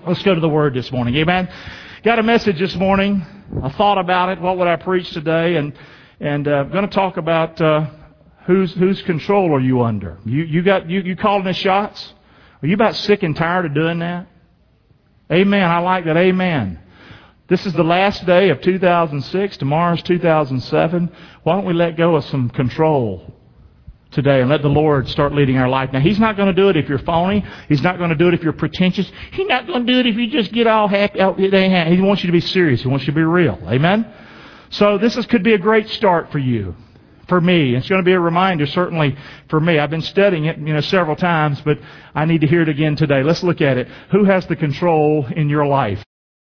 Let's go to the Word this morning. Amen. Got a message this morning. I thought about it. What would I preach today? And I'm going to talk about whose control are you under? You calling the shots? Are you about sick and tired of doing that? Amen. I like that. Amen. This is the last day of 2006. Tomorrow's 2007. Why don't we let go of some control today and let the Lord start leading our life? Now, He's not going to do it if you're phony. He's not going to do it if you're pretentious. He's not going to do it if you just get all happy. He wants you to be serious. He wants you to be real. Amen? So this could be a great start for you, for me. It's going to be a reminder, certainly, for me. I've been studying it, several times, but I need to hear it again today. Let's look at it. Who has the control in your life?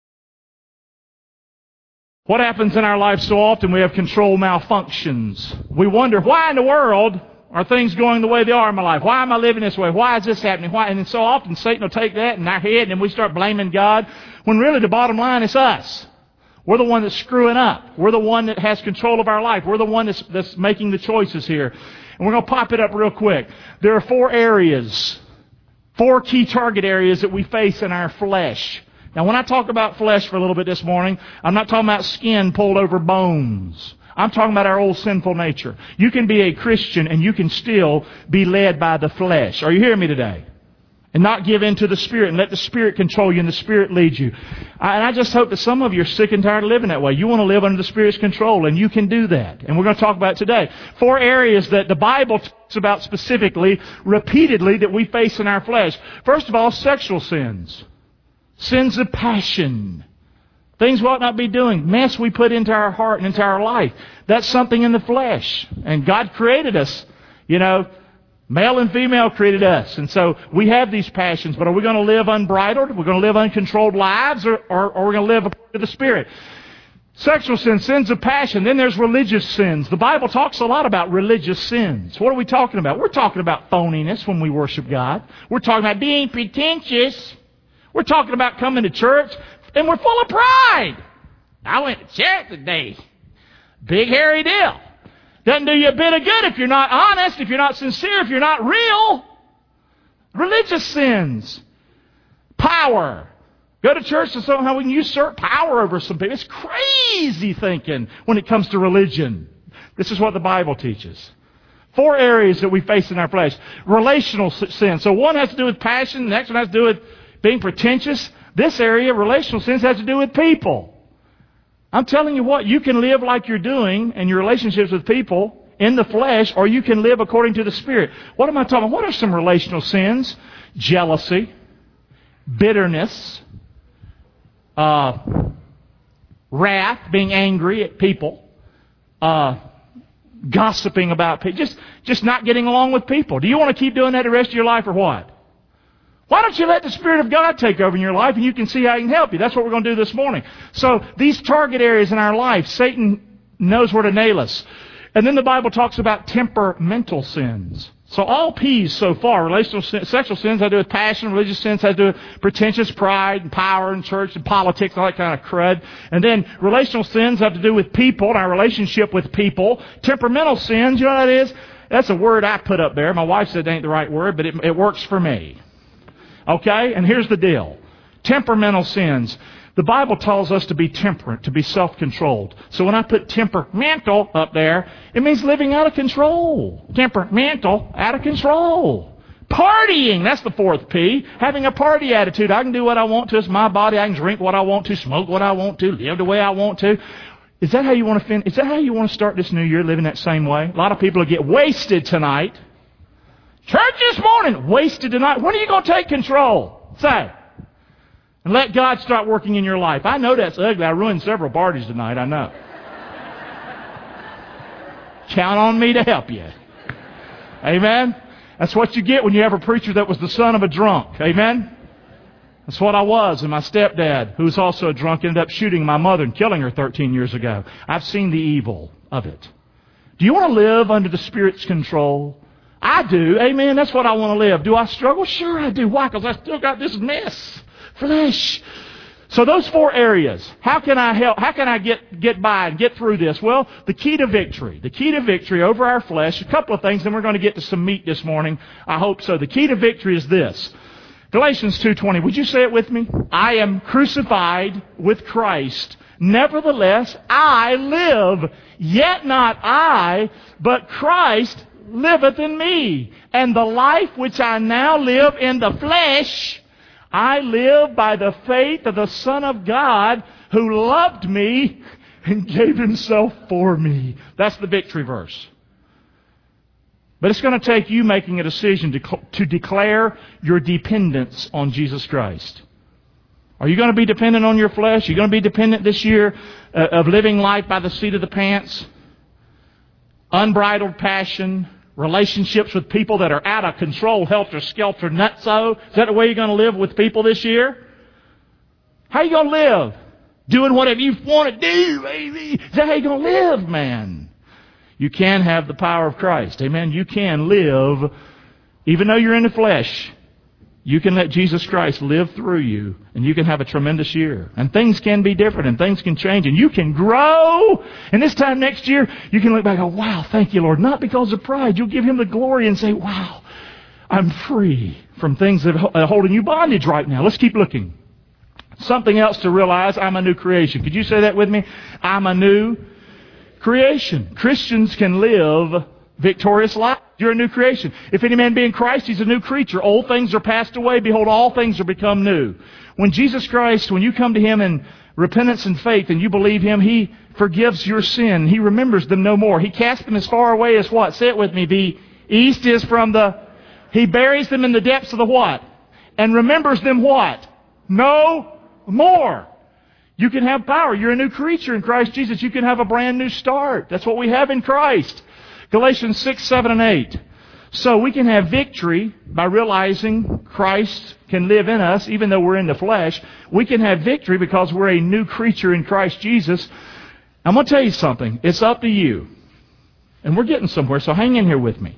What happens in our life so often? We have control malfunctions. We wonder, why in the world are things going the way they are in my life? Why am I living this way? Why is this happening? Why? And so often Satan will take that in our head and we start blaming God, when really the bottom line is us. We're the one that's screwing up. We're the one that has control of our life. We're the one that's making the choices here. And we're going to pop it up real quick. There are 4 areas, 4 key target areas that we face in our flesh. Now, when I talk about flesh for a little bit this morning, I'm not talking about skin pulled over bones. I'm talking about our old sinful nature. You can be a Christian and you can still be led by the flesh. Are you hearing me today? And not give in to the Spirit and let the Spirit control you and the Spirit lead you. And I just hope that some of you are sick and tired of living that way. You want to live under the Spirit's control, and you can do that. And we're going to talk about it today. 4 areas that the Bible talks about specifically, repeatedly, that we face in our flesh. First of all, sexual sins. Sins of passion. Things we ought not be doing. Mess we put into our heart and into our life. That's something in the flesh. And God created us. Male and female created us. And so we have these passions. But are we going to live unbridled? We're going to live uncontrolled lives? Or are we going to live according to the Spirit? Sexual sins, sins of passion. Then there's religious sins. The Bible talks a lot about religious sins. What are we talking about? We're talking about phoniness when we worship God. We're talking about being pretentious. We're talking about coming to church, and we're full of pride. I went to church today. Big hairy deal. Doesn't do you a bit of good if you're not honest, if you're not sincere, if you're not real. Religious sins. Power. Go to church and somehow we can usurp power over some people. It's crazy thinking when it comes to religion. This is what the Bible teaches. 4 areas that we face in our flesh. Relational sin. So one has to do with passion. The next one has to do with being pretentious. This area, relational sins, has to do with people. I'm telling you what, you can live like you're doing in your relationships with people in the flesh, or you can live according to the Spirit. What am I talking about? What are some relational sins? Jealousy, bitterness, wrath, being angry at people, gossiping about people, just not getting along with people. Do you want to keep doing that the rest of your life or what? Why don't you let the Spirit of God take over in your life and you can see how He can help you? That's what we're going to do this morning. So these target areas in our life, Satan knows where to nail us. And then the Bible talks about temperamental sins. So all P's so far, relational sins, sexual sins have to do with passion, religious sins have to do with pretentious pride and power and church and politics, all that kind of crud. And then relational sins have to do with people and our relationship with people. Temperamental sins, you know what that is? That's a word I put up there. My wife said it ain't the right word, but it works for me. Okay? And here's the deal. Temperamental sins. The Bible tells us to be temperate, to be self-controlled. So when I put temperamental up there, it means living out of control. Temperamental, out of control. Partying, that's the 4th P. Having a party attitude. I can do what I want to. It's my body. I can drink what I want to, smoke what I want to, live the way I want to. Is that how you want to finish? Is that how you want to start this new year, living that same way? A lot of people will get wasted tonight. Church this morning, wasted tonight. When are you going to take control? Say. And let God start working in your life. I know that's ugly. I ruined several parties tonight, I know. Count on me to help you. Amen? That's what you get when you have a preacher that was the son of a drunk. Amen? That's what I was. And my stepdad, who was also a drunk, ended up shooting my mother and killing her 13 years ago. I've seen the evil of it. Do you want to live under the Spirit's control? I do. Amen. That's what I want to live. Do I struggle? Sure I do. Why? Because I still got this mess. Flesh. So those 4 areas. How can I help? How can I get by and get through this? Well, the key to victory. The key to victory over our flesh. A couple of things. Then we're going to get to some meat this morning. I hope so. The key to victory is this. Galatians 2:20. Would you say it with me? I am crucified with Christ. Nevertheless, I live. Yet not I, but Christ liveth in me. And the life which I now live in the flesh, I live by the faith of the Son of God, who loved me and gave himself for me. That's the victory verse. But it's going to take you making a decision to declare your dependence on Jesus Christ. Are you going to be dependent on your flesh? Are you going to be dependent this year of living life by the seat of the pants? Unbridled passion, relationships with people that are out of control, helter-skelter, nutso. Is that the way you're going to live with people this year? How are you going to live? Doing whatever you want to do, baby. Is that how you're going to live, man? You can have the power of Christ. Amen. You can live, even though you're in the flesh, you can let Jesus Christ live through you, and you can have a tremendous year. And things can be different, and things can change, and you can grow. And this time next year, you can look back and go, wow, thank you, Lord. Not because of pride. You'll give Him the glory and say, wow, I'm free from things that are holding you bondage right now. Let's keep looking. Something else to realize, I'm a new creation. Could you say that with me? I'm a new creation. Christians can live victorious life. You're a new creation. If any man be in Christ, he's a new creature. Old things are passed away. Behold, all things are become new. When Jesus Christ, when you come to Him in repentance and faith and you believe Him, He forgives your sin. He remembers them no more. He casts them as far away as what? Say it with me. The east is from the... He buries them in the depths of the what? And remembers them what? No more. You can have power. You're a new creature in Christ Jesus. You can have a brand new start. That's what we have in Christ. Galatians 6, 7, and 8. So we can have victory by realizing Christ can live in us even though we're in the flesh. We can have victory because we're a new creature in Christ Jesus. I'm going to tell you something. It's up to you. And we're getting somewhere, so hang in here with me.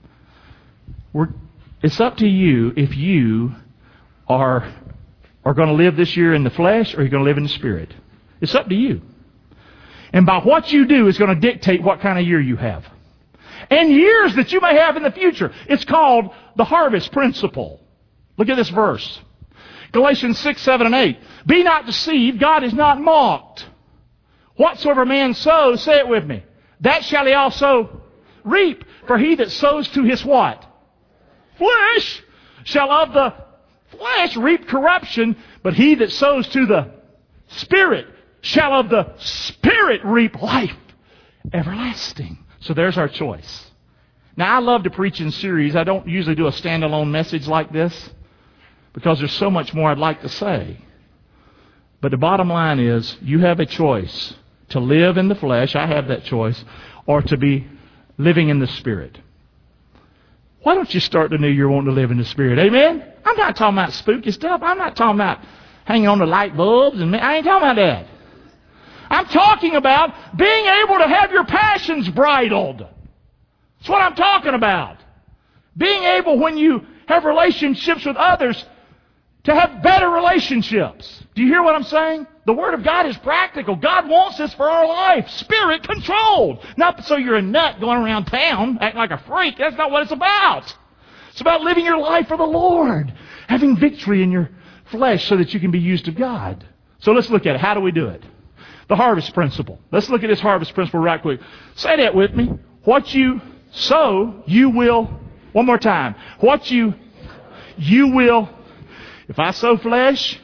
It's up to you if you are going to live this year in the flesh or you're going to live in the Spirit. It's up to you. And by what you do is going to dictate what kind of year you have. And years that you may have in the future. It's called the harvest principle. Look at this verse. Galatians 6, 7, and 8. Be not deceived, God is not mocked. Whatsoever man sows, say it with me, that shall he also reap. For he that sows to his what? Flesh shall of the flesh reap corruption, but he that sows to the Spirit shall of the Spirit reap life everlasting. So there's our choice. Now, I love to preach in series. I don't usually do a standalone message like this because there's so much more I'd like to say. But the bottom line is you have a choice to live in the flesh. I have that choice. Or to be living in the Spirit. Why don't you start the new year wanting to live in the Spirit? Amen? I'm not talking about spooky stuff. I'm not talking about hanging on to light bulbs. I ain't talking about that. I'm talking about being able to have your passions bridled. That's what I'm talking about. Being able, when you have relationships with others, to have better relationships. Do you hear what I'm saying? The Word of God is practical. God wants this for our life. Spirit controlled. Not so you're a nut going around town acting like a freak. That's not what it's about. It's about living your life for the Lord. Having victory in your flesh so that you can be used of God. So let's look at it. How do we do it? The harvest principle. Let's look at this harvest principle right quick. Say that with me. What you sow, you will. One more time. What you will. If I sow flesh,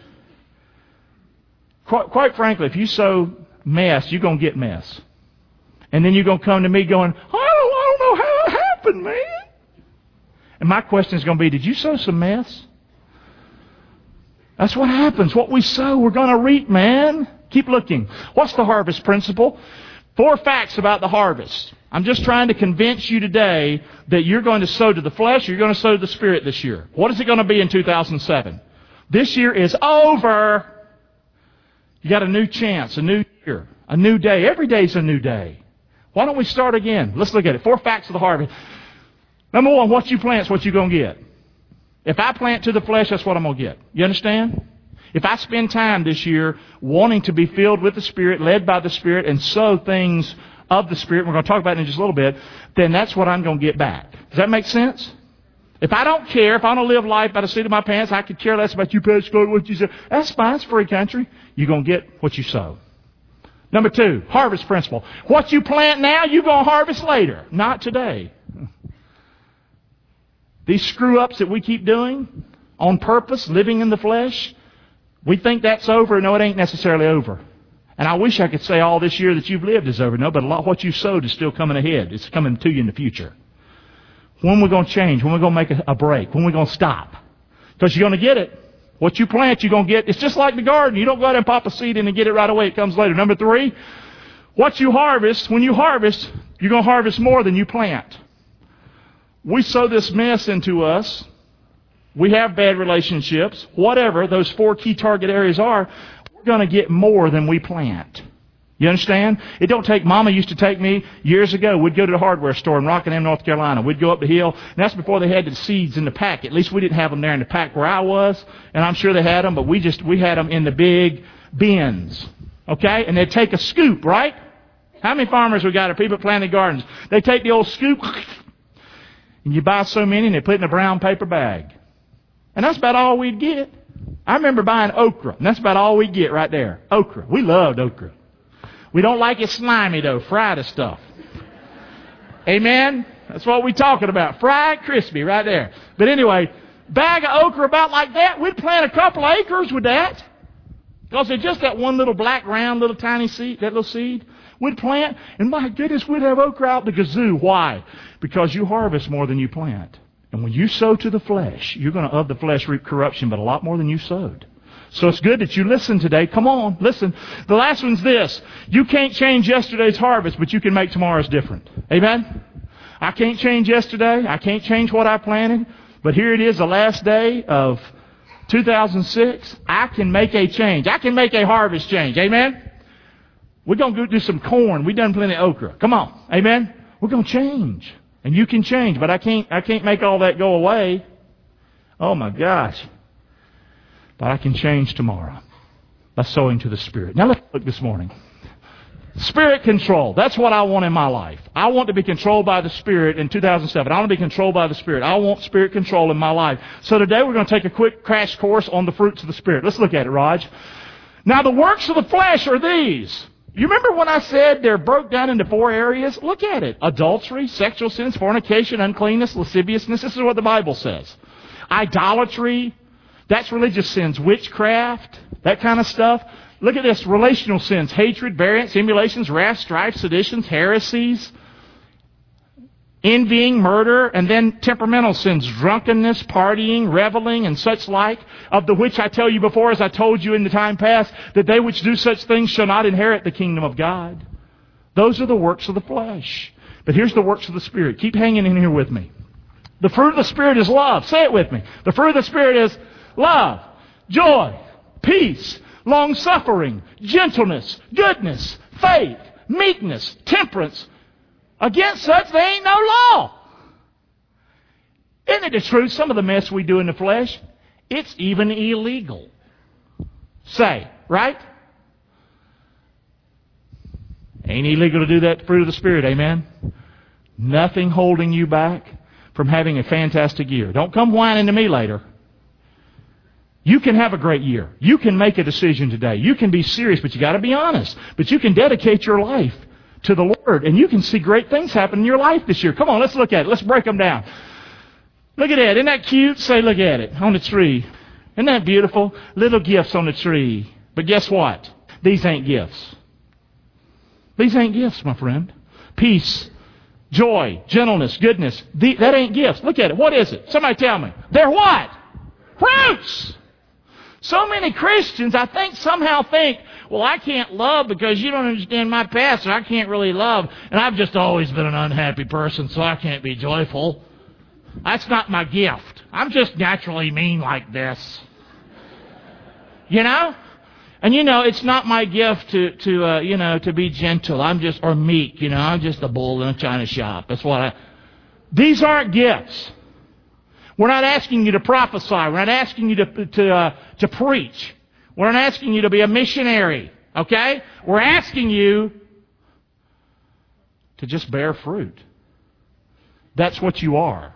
quite frankly, if you sow mess, you're going to get mess. And then you're going to come to me going, I don't know how it happened, man. And my question is going to be, did you sow some mess? That's what happens. What we sow, we're going to reap, man. Keep looking. What's the harvest principle? 4 facts about the harvest. I'm just trying to convince you today that you're going to sow to the flesh or you're going to sow to the Spirit this year. What is it going to be in 2007? This year is over. You got a new chance, a new year, a new day. Every day is a new day. Why don't we start again? Let's look at it. 4 facts of the harvest. Number 1, what you plant is what you're going to get. If I plant to the flesh, that's what I'm going to get. You understand? If I spend time this year wanting to be filled with the Spirit, led by the Spirit, and sow things of the Spirit, we're going to talk about it in just a little bit, then that's what I'm going to get back. Does that make sense? If I don't care, if I don't live life by the seat of my pants, I could care less about you, Pastor Scott, what you say. That's fine. It's free country. You're going to get what you sow. Number 2, harvest principle. What you plant now, you're going to harvest later. Not today. These screw-ups that we keep doing on purpose, living in the flesh, we think that's over. No, it ain't necessarily over. And I wish I could say all this year that you've lived is over. No, but a lot of what you sowed is still coming ahead. It's coming to you in the future. When we're going to change, when we're going to make a break, when we're going to stop. Because you're going to get it. What you plant, you're going to get. It's just like the garden. You don't go out and pop a seed in and get it right away. It comes later. Number 3, what you harvest, when you harvest, you're going to harvest more than you plant. We sow this mess into us. We have bad relationships. Whatever those 4 key target areas are, we're going to get more than we plant. You understand? It don't take, Mama used to take me years ago. We'd go to the hardware store in Rockingham, North Carolina. We'd go up the hill, and that's before they had the seeds in the pack. At least we didn't have them there in the pack where I was, and I'm sure they had them, but we had them in the big bins. Okay? And they'd take a scoop, right? How many farmers we got or people planting gardens? They take the old scoop, and you buy so many, and they put it in a brown paper bag. And that's about all we'd get. I remember buying okra, and that's about all we'd get right there. Okra. We loved okra. We don't like it slimy, though. Fried stuff. Amen? That's what we're talking about. Fried, crispy, right there. But anyway, bag of okra about like that, we'd plant a couple of acres with that. Because they're just that one little black, round, little tiny seed, that little seed. We'd plant, and my goodness, we'd have okra out the gazoo. Why? Because you harvest more than you plant. And when you sow to the flesh, you're going to of the flesh reap corruption, but a lot more than you sowed. So it's good that you listen today. Come on, listen. The last one's this. You can't change yesterday's harvest, but you can make tomorrow's different. Amen? I can't change yesterday. I can't change what I planted. But here it is, the last day of 2006. I can make a change. I can make a harvest change. Amen? We're going to go do some corn. We've done plenty of okra. Come on. Amen? We're going to change. And you can change, but I can't make all that go away. Oh my gosh. But I can change tomorrow by sowing to the Spirit. Now let's look this morning. Spirit control. That's what I want in my life. I want to be controlled by the Spirit in 2007. I want to be controlled by the Spirit. I want Spirit control in my life. So today we're going to take a quick crash course on the fruits of the Spirit. Let's look at it, Raj. Now the works of the flesh are these. You remember when I said they're broke down into 4 areas? Look at it. Adultery, sexual sins, fornication, uncleanness, lasciviousness. This is what the Bible says. Idolatry. That's religious sins. Witchcraft, that kind of stuff. Look at this. Relational sins. Hatred, variance, emulations, wrath, strife, seditions, heresies, envying, murder, and then temperamental sins. Drunkenness, partying, reveling, and such like. Of the which I tell you before, as I told you in the time past, that they which do such things shall not inherit the kingdom of God. Those are the works of the flesh. But here's the works of the Spirit. Keep hanging in here with me. The fruit of the Spirit is love. Say it with me. The fruit of the Spirit is love, joy, peace, long-suffering, gentleness, goodness, faith, meekness, temperance. Against such there ain't no law. Isn't it the truth? Some of the mess we do in the flesh, it's even illegal. Say, right? Ain't illegal to do that fruit of the Spirit, amen? Nothing holding you back from having a fantastic year. Don't come whining to me later. You can have a great year. You can make a decision today. You can be serious, but you got to be honest. But you can dedicate your life to the Lord, and you can see great things happen in your life this year. Come on, let's look at it. Let's break them down. Look at that. Isn't that cute? Say, look at it on the tree. Isn't that beautiful? Little gifts on the tree. But guess what? These ain't gifts. These ain't gifts, my friend. Peace, joy, gentleness, goodness. That ain't gifts. Look at it. What is it? Somebody tell me. They're what? Fruits. So many Christians, I think, somehow think, well, I can't love because you don't understand my past, so I can't really love. And I've just always been an unhappy person, so I can't be joyful. That's not my gift. I'm just naturally mean like this. You know? And it's not my gift to be gentle. Or meek, I'm just a bull in a china shop. That's what These aren't gifts. We're not asking you to prophesy. We're not asking you to preach. We're not asking you to be a missionary. Okay? We're asking you to just bear fruit. That's what you are.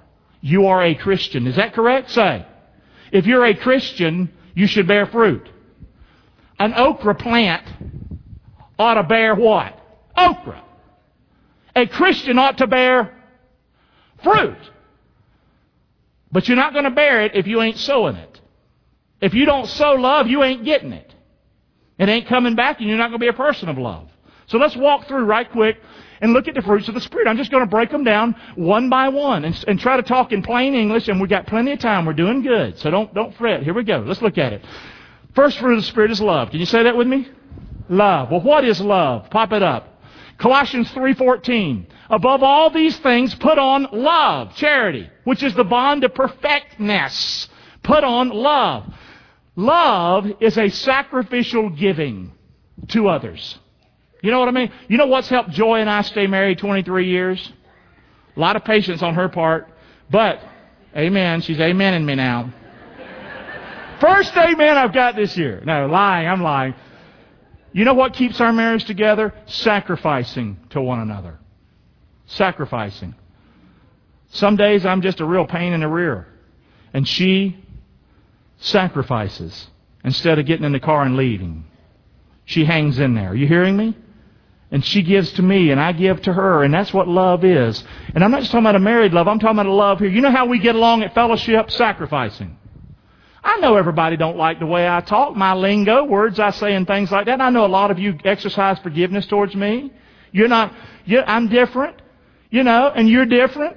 you are a Christian. Is that correct? Say. If you're a Christian, you should bear fruit. An okra plant ought to bear what? Okra. A Christian ought to bear fruit. But you're not going to bear it if you ain't sowing it. If you don't sow love, you ain't getting it. It ain't coming back, and you're not going to be a person of love. So let's walk through right quick and look at the fruits of the Spirit. I'm just going to break them down one by one and try to talk in plain English, and we've got plenty of time. We're doing good, so don't fret. Here we go. Let's look at it. First fruit of the Spirit is love. Can you say that with me? Love. Well, what is love? Pop it up. Colossians 3:14. Above all these things, put on love, charity, which is the bond of perfectness. Put on love. Love is a sacrificial giving to others. You know what I mean? You know what's helped Joy and I stay married 23 years? A lot of patience on her part. But, amen, she's amening me now. First amen I've got this year. No, lying, I'm lying. You know what keeps our marriage together? Sacrificing to one another. Sacrificing. Some days I'm just a real pain in the rear. And she sacrifices instead of getting in the car and leaving. She hangs in there. Are you hearing me? And she gives to me, and I give to her, and that's what love is. And I'm not just talking about a married love. I'm talking about a love here. You know how we get along at fellowship? Sacrificing. I know everybody don't like the way I talk, my lingo, words I say and things like that. And I know a lot of you exercise forgiveness towards me. I'm different, and you're different,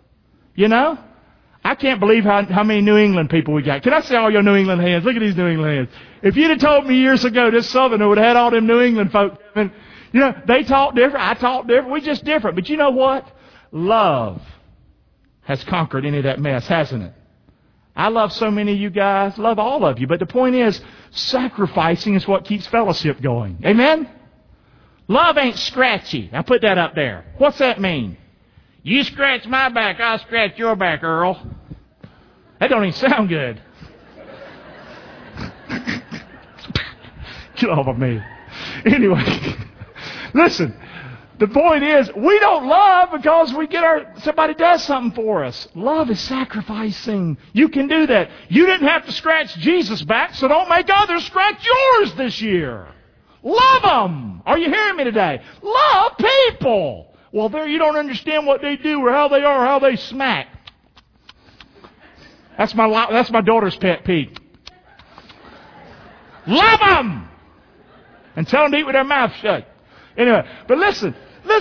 I can't believe how many New England people we got. Can I say all your New England hands? Look at these New England hands. If you'd have told me years ago this Southerner would have had all them New England folk, they talk different, I talk different, we're just different. But you know what? Love has conquered any of that mess, hasn't it? I love so many of you guys, love all of you. But the point is, sacrificing is what keeps fellowship going. Amen? Love ain't scratchy. Now put that up there. What's that mean? You scratch my back, I'll scratch your back, Earl. That don't even sound good. Get off of me. Anyway, listen. The point is, we don't love because somebody does something for us. Love is sacrificing. You can do that. You didn't have to scratch Jesus' back, so don't make others scratch yours this year. Love them. Are you hearing me today? Love people. Well, you don't understand what they do or how they are or how they smack. That's my daughter's pet peeve. Love them. And tell them to eat with their mouth shut. Anyway, but listen.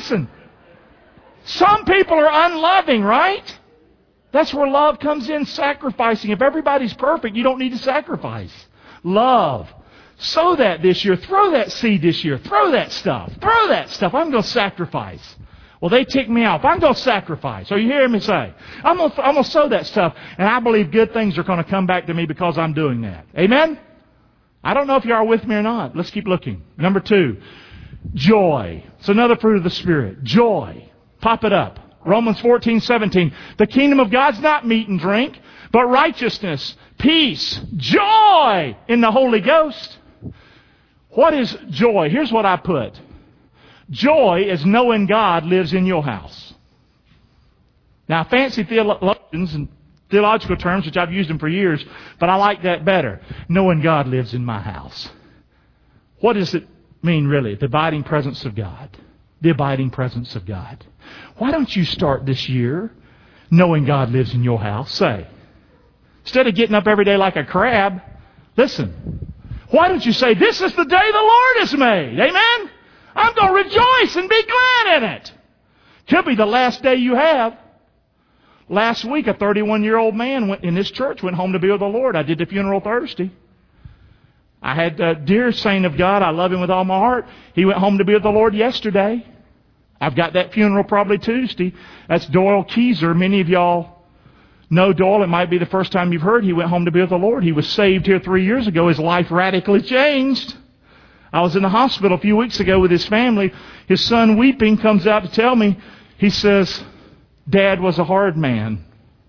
Some people are unloving, right? That's where love comes in, sacrificing. If everybody's perfect, you don't need to sacrifice. Love. Sow that this year. Throw that seed this year. Throw that stuff. I'm going to sacrifice. Well, they tick me off. I'm going to sacrifice. Are you hearing me say? I'm going to sow that stuff, and I believe good things are going to come back to me because I'm doing that. Amen? I don't know if you are with me or not. Let's keep looking. Number 2, joy. It's another fruit of the Spirit. Joy. Pop it up. Romans 14:17. The kingdom of God's not meat and drink, but righteousness, peace, joy in the Holy Ghost. What is joy? Here's what I put. Joy is knowing God lives in your house. Now, fancy theologians and theological terms, which I've used them for years, but I like that better. Knowing God lives in my house. What does it mean, really? The abiding presence of God. The abiding presence of God. Why don't you start this year knowing God lives in your house? Say. Instead of getting up every day like a crab, listen. Why don't you say, this is the day the Lord has made. Amen? I'm going to rejoice and be glad in it. Could be the last day you have. Last week, a 31-year-old man in this church went home to be with the Lord. I did the funeral Thursday. I had a dear saint of God. I love him with all my heart. He went home to be with the Lord yesterday. I've got that funeral probably Tuesday. That's Doyle Keyser. Many of y'all know Doyle. It might be the first time you've heard. He went home to be with the Lord. He was saved here 3 years ago. His life radically changed. I was in the hospital a few weeks ago with his family. His son, weeping, comes out to tell me, he says, Dad was a hard man.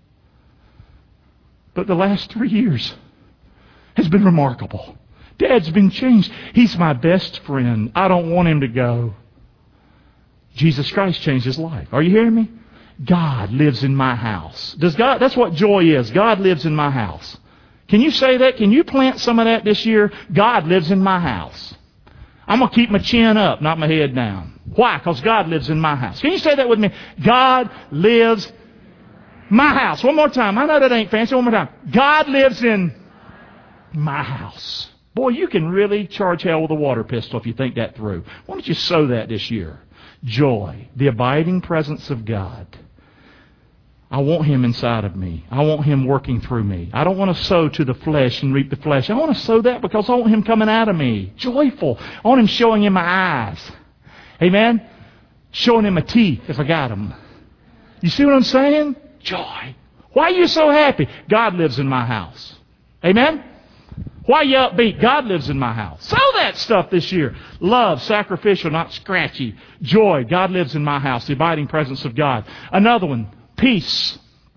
But the last 3 years has been remarkable. Dad's been changed. He's my best friend. I don't want him to go. Jesus Christ changed his life. Are you hearing me? God lives in my house. That's what joy is. God lives in my house. Can you say that? Can you plant some of that this year? God lives in my house. I'm going to keep my chin up, not my head down. Why? Because God lives in my house. Can you say that with me? God lives in my house. One more time. I know that ain't fancy. One more time. God lives in my house. Boy, you can really charge hell with a water pistol if you think that through. Why don't you sow that this year? Joy, the abiding presence of God. I want Him inside of me. I want Him working through me. I don't want to sow to the flesh and reap the flesh. I want to sow that because I want Him coming out of me. Joyful. I want Him showing in my eyes. Amen? Showing in my teeth if I got them. You see what I'm saying? Joy. Why are you so happy? God lives in my house. Amen? Why are you upbeat? God lives in my house. Sow that stuff this year. Love, sacrificial, not scratchy. Joy, God lives in my house. The abiding presence of God. Another one, peace.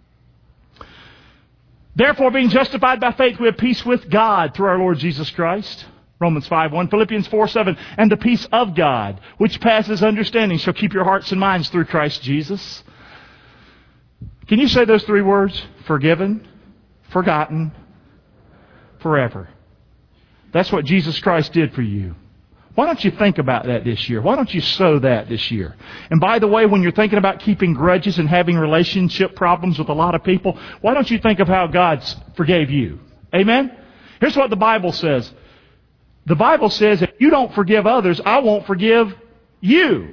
Therefore, being justified by faith, we have peace with God through our Lord Jesus Christ. Romans 5:1, Philippians 4:7, and the peace of God, which passes understanding, shall keep your hearts and minds through Christ Jesus. Can you say those three words? Forgiven, forgotten, forever. That's what Jesus Christ did for you. Why don't you think about that this year? Why don't you sow that this year? And by the way, when you're thinking about keeping grudges and having relationship problems with a lot of people, why don't you think of how God forgave you? Amen? Here's what the Bible says. The Bible says, if you don't forgive others, I won't forgive you.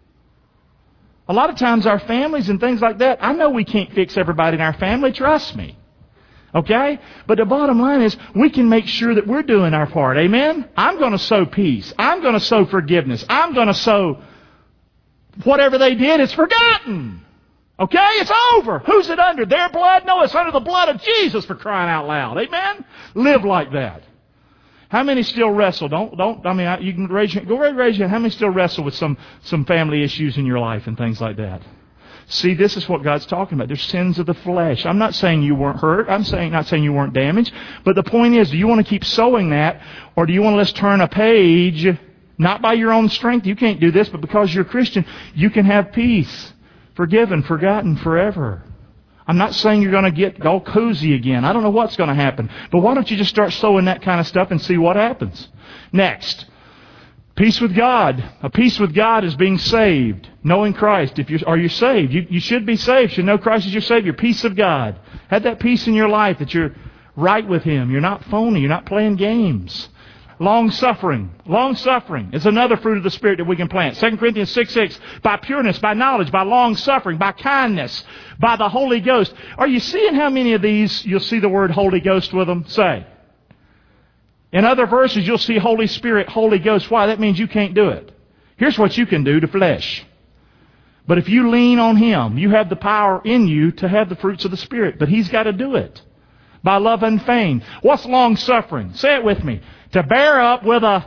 A lot of times our families and things like that, I know we can't fix everybody in our family, trust me. Okay? But the bottom line is, we can make sure that we're doing our part. Amen? I'm going to sow peace. I'm going to sow forgiveness. I'm going to sow whatever they did, it's forgotten. Okay? It's over. Who's it under? Their blood? No, it's under the blood of Jesus, for crying out loud. Amen? Live like that. How many still wrestle? You can raise your hand. How many still wrestle with some family issues in your life and things like that? See, this is what God's talking about. There's sins of the flesh. I'm not saying you weren't hurt. I'm not saying you weren't damaged. But the point is, do you want to keep sowing that? Or do you want to let's turn a page, not by your own strength? You can't do this, but because you're a Christian, you can have peace. Forgiven, forgotten forever. I'm not saying you're going to get all cozy again. I don't know what's going to happen. But why don't you just start sowing that kind of stuff and see what happens? Next. Peace with God. A peace with God is being saved. Knowing Christ. Are you saved? You should be saved. You should know Christ is your Savior. Peace of God. Have that peace in your life that you're right with Him. You're not phony. You're not playing games. Long-suffering. Long-suffering is another fruit of the Spirit that we can plant. 2 Corinthians 6:6. By pureness, by knowledge, by long-suffering, by kindness, by the Holy Ghost. Are you seeing how many of these you'll see the word Holy Ghost with them? Say. In other verses, you'll see Holy Spirit, Holy Ghost. Why? That means you can't do it. Here's what you can do to flesh. But if you lean on Him, you have the power in you to have the fruits of the Spirit. But He's got to do it. By love and faith. What's long-suffering? Say it with me. To bear up with a...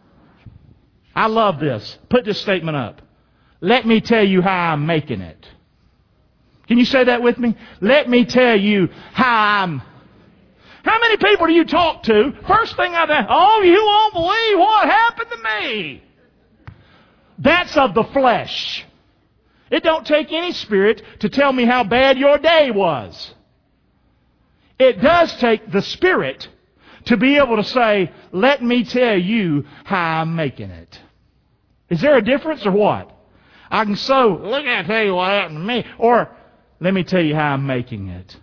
I love this. Put this statement up. Let me tell you how I'm making it. Can you say that with me? Let me tell you how I'm... How many people do you talk to? First thing I think, oh, you won't believe what happened to me. That's of the flesh. It don't take any spirit to tell me how bad your day was. It does take the Spirit to be able to say, let me tell you how I'm making it. Is there a difference or what? I can sow, look, I tell you what happened to me. Or, let me tell you how I'm making it.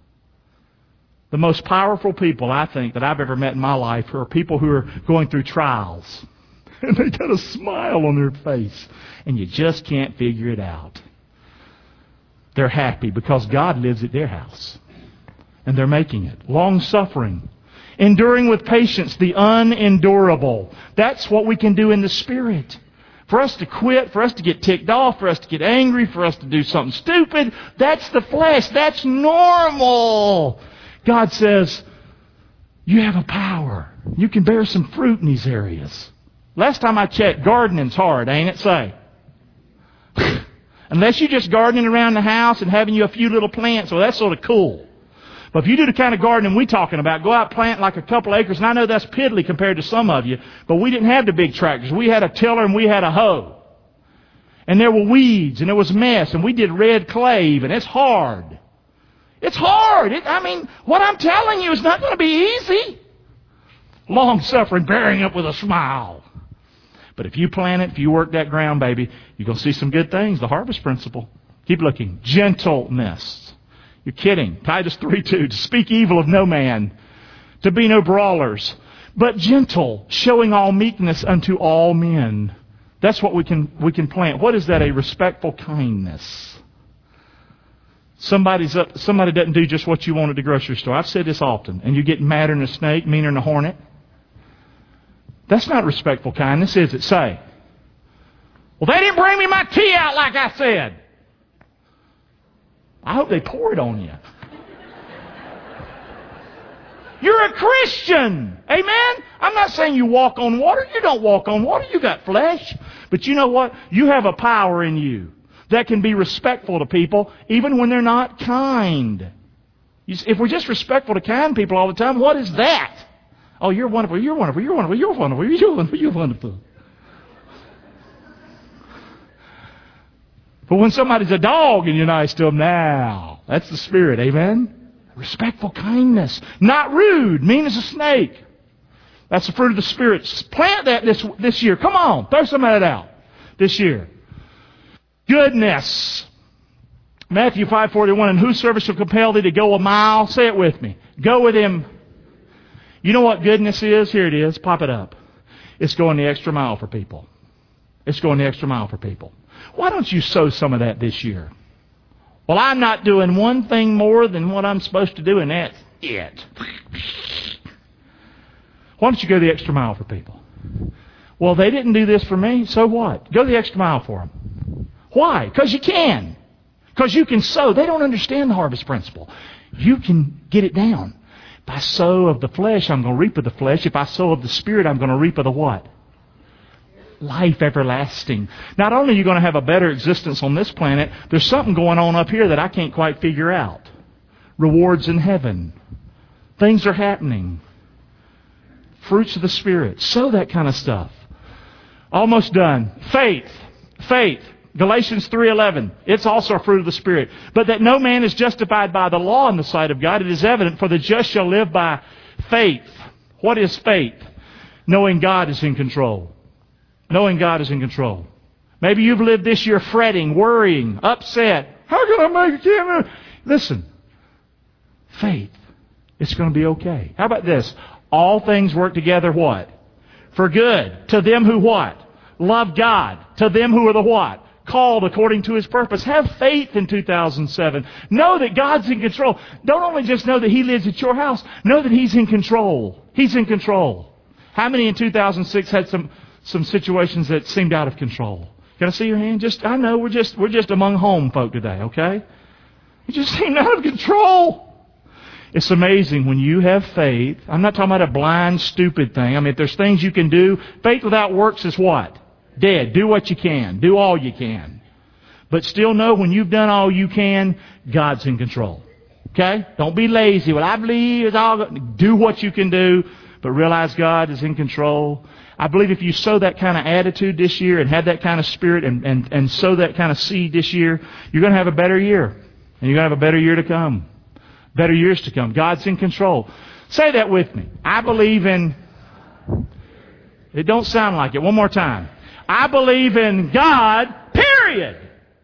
The most powerful people, I think, that I've ever met in my life are people who are going through trials. And they got a smile on their face. And you just can't figure it out. They're happy because God lives at their house. And they're making it. Long-suffering. Enduring with patience the unendurable. That's what we can do in the Spirit. For us to quit, for us to get ticked off, for us to get angry, for us to do something stupid, that's the flesh. That's normal. God says, you have a power. You can bear some fruit in these areas. Last time I checked, gardening's hard, ain't it? Say. Unless you're just gardening around the house and having you a few little plants, well, that's sort of cool. But if you do the kind of gardening we're talking about, go out and plant like a couple acres, and I know that's piddly compared to some of you, but we didn't have the big tractors. We had a tiller and we had a hoe. And there were weeds, and there was mess, and we did red clave, and it's hard. It's hard. What I'm telling you is not going to be easy. Long-suffering, bearing up with a smile. But if you plant it, if you work that ground, baby, you're going to see some good things. The harvest principle. Keep looking. Gentleness. You're kidding. Titus 3:2. To speak evil of no man. To be no brawlers. But gentle, showing all meekness unto all men. That's what we can plant. What is that? A respectful kindness. Somebody doesn't do just what you want at the grocery store. I've said this often. And you get madder than a snake, meaner than a hornet. That's not respectful kindness, is it? Say. Well, they didn't bring me my tea out like I said. I hope they pour it on you. You're a Christian. Amen? I'm not saying you walk on water. You don't walk on water. You got flesh. But you know what? You have a power in you that can be respectful to people even when they're not kind. If we're just respectful to kind people all the time, what is that? Oh, you're wonderful, you're wonderful, you're wonderful, you're wonderful, you're wonderful, you're wonderful. But when somebody's a dog and you're nice to them, now, that's the spirit, amen? Respectful kindness. Not rude, mean as a snake. That's the fruit of the Spirit. Plant that this year. Come on, throw some of that out this year. Goodness. Matthew 5:41, and whosoever shall compel thee to go a mile, say it with me, go with him. You know what goodness is? Here it is. Pop it up. It's going the extra mile for people. It's going the extra mile for people. Why don't you sow some of that this year? Well, I'm not doing one thing more than what I'm supposed to do, and that's it. Why don't you go the extra mile for people? Well, they didn't do this for me, so what? Go the extra mile for them. Why? Because you can. Because you can sow. They don't understand the harvest principle. You can get it down. If I sow of the flesh, I'm going to reap of the flesh. If I sow of the Spirit, I'm going to reap of the what? Life everlasting. Not only are you going to have a better existence on this planet, there's something going on up here that I can't quite figure out. Rewards in heaven. Things are happening. Fruits of the Spirit. Sow that kind of stuff. Almost done. Faith. Faith. Galatians 3:11. It's also a fruit of the Spirit. But that no man is justified by the law in the sight of God, it is evident, for the just shall live by faith. What is faith? Knowing God is in control. Knowing God is in control. Maybe you've lived this year fretting, worrying, upset. How can I make it? Listen. Faith. It's going to be okay. How about this? All things work together what? For good. To them who what? Love God. To them who are the what? Called according to His purpose. Have faith in 2007. Know that God's in control. Don't only just know that He lives at your house. Know that He's in control. He's in control. How many in 2006 had some situations that seemed out of control? Can I see your hand? I know we're just among home folk today, okay? It just seemed out of control. It's amazing when you have faith. I'm not talking about a blind, stupid thing. I mean, if there's things you can do, faith without works is what? Dead. Do what you can. Do all you can. But still know when you've done all you can, God's in control. Okay? Don't be lazy. Well, I believe it's all. Do what you can do, but realize God is in control. I believe if you sow that kind of attitude this year and have that kind of spirit and sow that kind of seed this year, you're going to have a better year. And you're going to have a better year to come. Better years to come. God's in control. Say that with me. I believe in... It don't sound like it. One more time. I believe in God, period.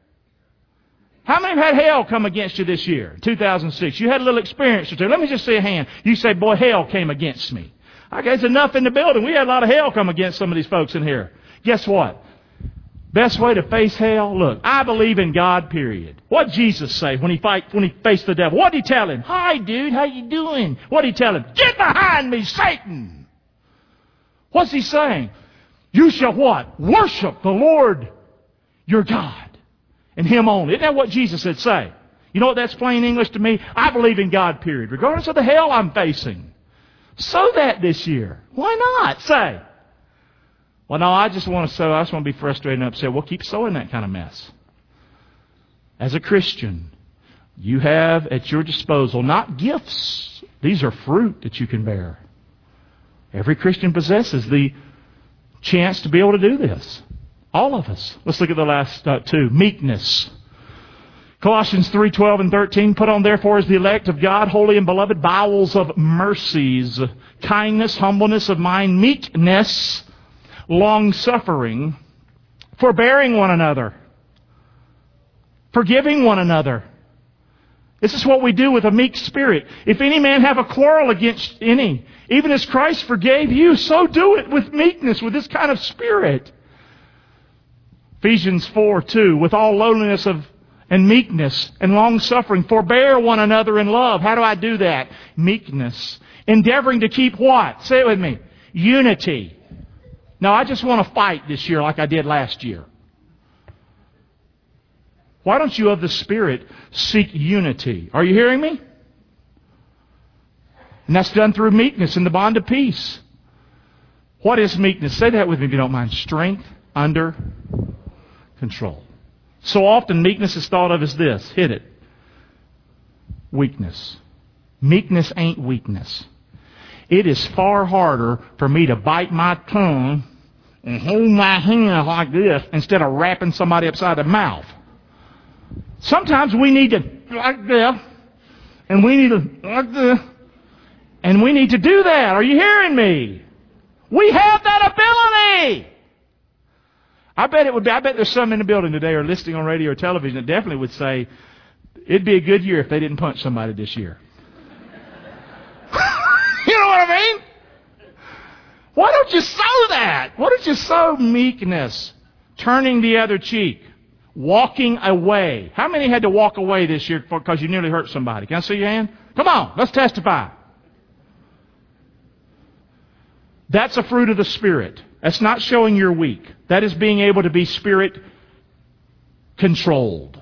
How many have had hell come against you this year, 2006? You had a little experience or two. Let me just see a hand. You say, boy, hell came against me. Okay, it's enough in the building. We had a lot of hell come against some of these folks in here. Guess what? Best way to face hell? Look, I believe in God, period. What did Jesus say when he faced the devil? What did He tell him? Hi, dude, how you doing? What did He tell him? Get behind me, Satan! What's He saying? You shall what? Worship the Lord your God and Him only. Isn't that what Jesus said? Say. You know what that's plain English to me? I believe in God, period. Regardless of the hell I'm facing. Sow that this year. Why not? Say. Well, no, I just want to sow. I just want to be frustrated and upset. Well, keep sowing that kind of mess. As a Christian, you have at your disposal not gifts. These are fruit that you can bear. Every Christian possesses the chance to be able to do this. All of us. Let's look at the last two. Meekness. Colossians 3:12 and 13. Put on therefore as the elect of God, holy and beloved, bowels of mercies, kindness, humbleness of mind, meekness, long-suffering, forbearing one another, forgiving one another. This is what we do with a meek spirit. If any man have a quarrel against any, even as Christ forgave you, so do it with meekness, with this kind of spirit. Ephesians 4:2, with all lowliness and meekness and long-suffering, forbear one another in love. How do I do that? Meekness. Endeavoring to keep what? Say it with me. Unity. Now, I just want to fight this year like I did last year. Why don't you of the Spirit seek unity? Are you hearing me? And that's done through meekness and the bond of peace. What is meekness? Say that with me if you don't mind. Strength under control. So often meekness is thought of as this. Hit it. Weakness. Meekness ain't weakness. It is far harder for me to bite my tongue and hold my hand like this instead of wrapping somebody upside the mouth. Sometimes we need to like this, and we need to like this, and we need to do that. Are you hearing me? We have that ability. I bet there's some in the building today or listening on radio or television that definitely would say, it'd be a good year if they didn't punch somebody this year. You know what I mean? Why don't you sow that? Why don't you sow meekness? Turning the other cheek. Walking away. How many had to walk away this year because you nearly hurt somebody? Can I see your hand? Come on, let's testify. That's a fruit of the Spirit. That's not showing you're weak. That is being able to be Spirit controlled.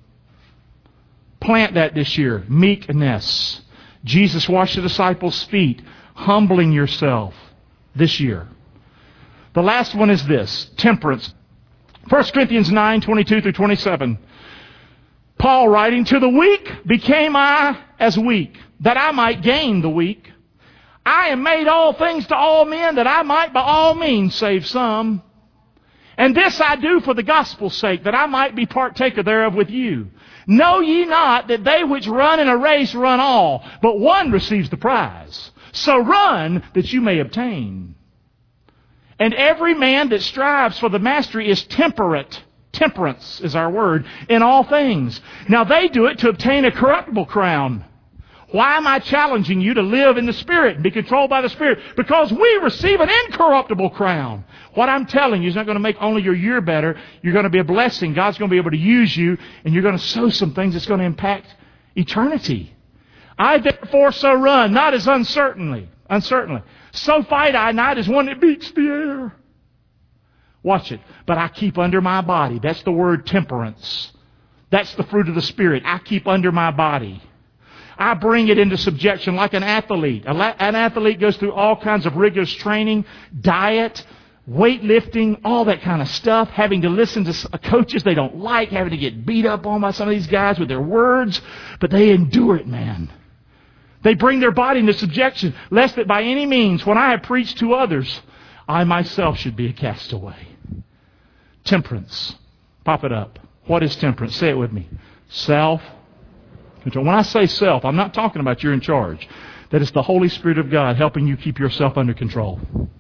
Plant that this year. Meekness. Jesus washed the disciples' feet, humbling yourself this year. The last one is this, temperance. 1 Corinthians 9:22 through 27. Paul writing, to the weak became I as weak, that I might gain the weak. I am made all things to all men, that I might by all means save some. And this I do for the gospel's sake, that I might be partaker thereof with you. Know ye not that they which run in a race run all, but one receives the prize? So run that you may obtain. And every man that strives for the mastery is temperate. Temperance is our word, in all things. Now they do it to obtain a corruptible crown. Why am I challenging you to live in the Spirit and be controlled by the Spirit? Because we receive an incorruptible crown. What I'm telling you is not going to make only your year better. You're going to be a blessing. God's going to be able to use you, and you're going to sow some things that's going to impact eternity. I therefore so run, not as uncertainly. So fight I, not as one that beats the air. Watch it. But I keep under my body. That's the word temperance. That's the fruit of the Spirit. I keep under my body. I bring it into subjection like an athlete. An athlete goes through all kinds of rigorous training, diet, weightlifting, all that kind of stuff, having to listen to coaches they don't like, having to get beat up on by some of these guys with their words, but they endure it, man. They bring their body into subjection, lest that by any means, when I have preached to others, I myself should be a castaway. Temperance. Pop it up. What is temperance? Say it with me. Self-control. When I say self, I'm not talking about you're in charge. That is the Holy Spirit of God helping you keep yourself under control.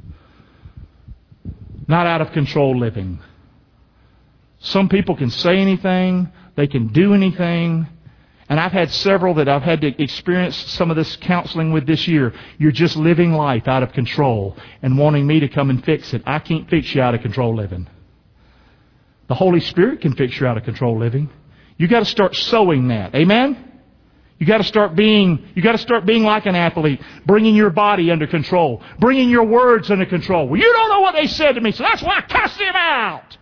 Not out of control living. Some people can say anything. They can do anything. And I've had several that I've had to experience some of this counseling with this year. You're just living life out of control and wanting me to come and fix it. I can't fix you out of control living. The Holy Spirit can fix you out of control living. You got to start sowing that. Amen? You got to start being like an athlete, bringing your body under control, bringing your words under control. Well, you don't know what they said to me, so that's why I cussed him out.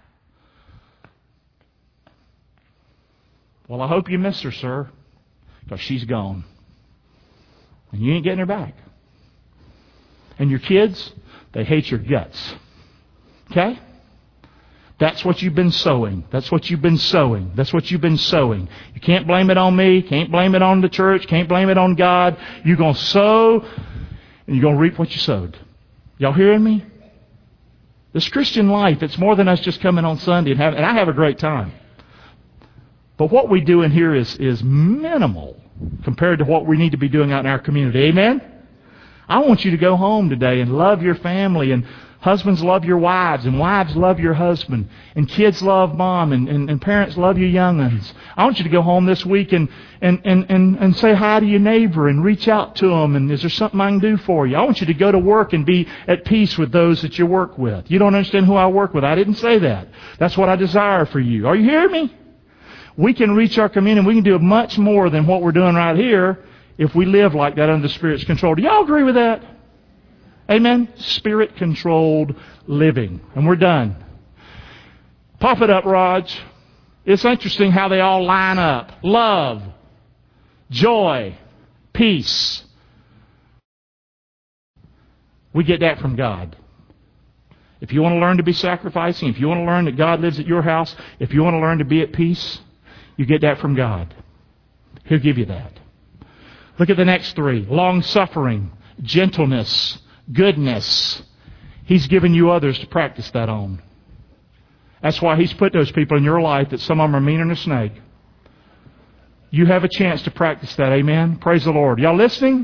Well, I hope you miss her, sir, because she's gone. And you ain't getting her back. And your kids, they hate your guts. Okay? That's what you've been sowing. That's what you've been sowing. That's what you've been sowing. You can't blame it on me. Can't blame it on the church. Can't blame it on God. You're going to sow, and you're going to reap what you sowed. Y'all hearing me? This Christian life, it's more than us just coming on Sunday and I have a great time. But what we do in here is minimal compared to what we need to be doing out in our community. Amen? I want you to go home today and love your family, and husbands love your wives, and wives love your husband, and kids love mom, and parents love your young ones. I want you to go home this week and say hi to your neighbor and reach out to them, and is there something I can do for you? I want you to go to work and be at peace with those that you work with. You don't understand who I work with. I didn't say that. That's what I desire for you. Are you hearing me? We can reach our community. We can do much more than what we're doing right here if we live like that under the Spirit's control. Do y'all agree with that? Amen? Spirit-controlled living. And we're done. Pop it up, Raj. It's interesting how they all line up. Love, joy, peace. We get that from God. If you want to learn to be sacrificing, if you want to learn that God lives at your house, if you want to learn to be at peace, you get that from God. He'll give you that. Look at the next three. Long-suffering, gentleness, goodness. He's given you others to practice that on. That's why He's put those people in your life that some of them are meaner than a snake. You have a chance to practice that. Amen? Praise the Lord. Y'all listening?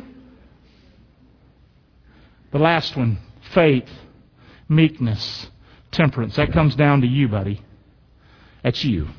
The last one. Faith, meekness, temperance. That comes down to you, buddy. That's you.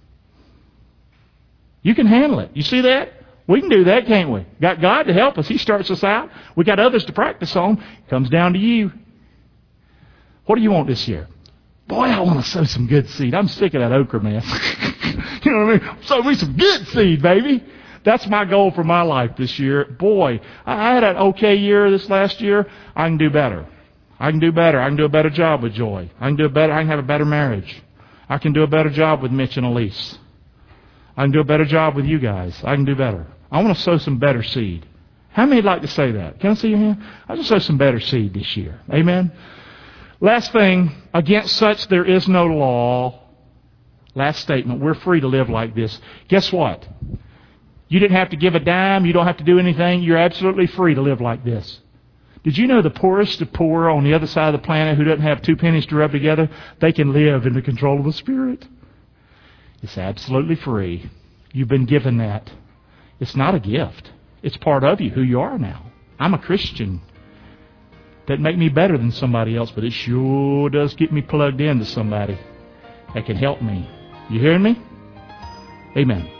You can handle it. You see that? We can do that, can't we? Got God to help us. He starts us out. We got others to practice on. Comes down to you. What do you want this year? Boy, I want to sow some good seed. I'm sick of that okra mess. You know what I mean? Sow me some good seed, baby. That's my goal for my life this year. Boy, I had an okay year this last year. I can do better. I can do better. I can do a better job with Joy. I can have a better marriage. I can do a better job with Mitch and Elise. I can do a better job with you guys. I can do better. I want to sow some better seed. How many would like to say that? Can I see your hand? I want to sow some better seed this year. Amen? Last thing, against such there is no law. Last statement, we're free to live like this. Guess what? You didn't have to give a dime. You don't have to do anything. You're absolutely free to live like this. Did you know the poorest of poor on the other side of the planet who doesn't have 2 pennies to rub together, they can live in the control of the Spirit? It's absolutely free. You've been given that. It's not a gift. It's part of you, who you are now. I'm a Christian. Doesn't make me better than somebody else, but it sure does get me plugged into somebody that can help me. You hearing me? Amen.